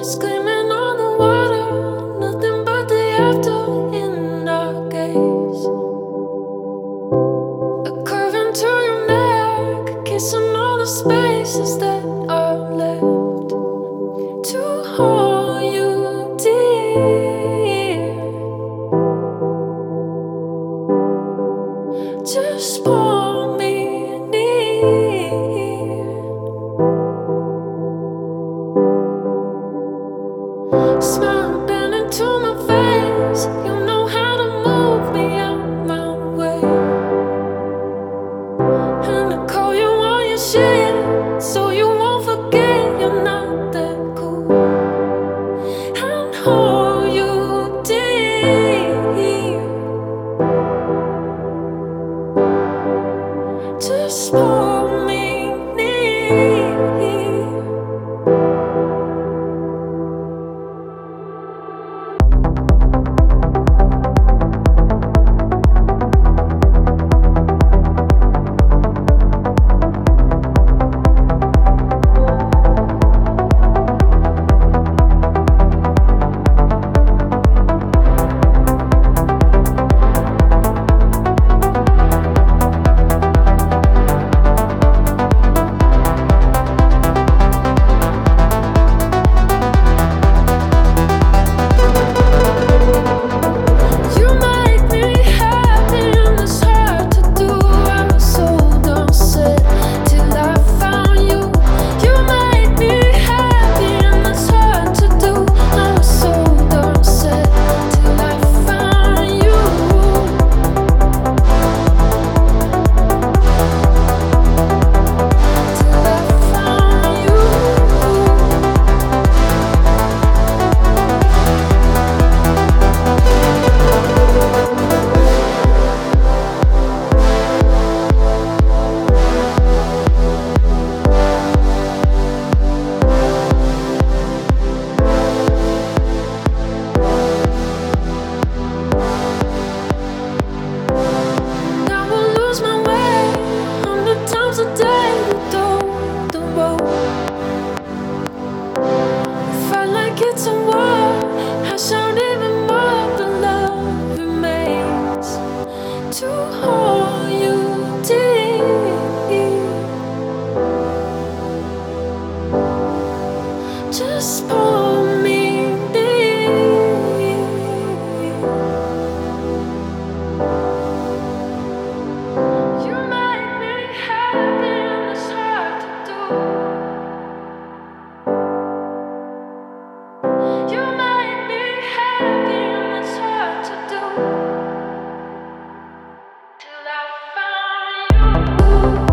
Screaming on the water, nothing but the after in our gaze. A curve into your neck, kissing all the spaces that are left to hold you dear. Just pull me near. Smile bend into my face. You know how to move me out my way. And I call you on your shit, so you won't forget you're not that cool. And hold you dear. Just pull me near. It's a war, I shout even more. The love remains to hold you dear. Just pull me near. You make me happy and it's hard to do. You make me happy and it's hard to do. Till I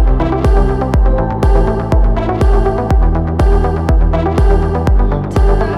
find you. Till I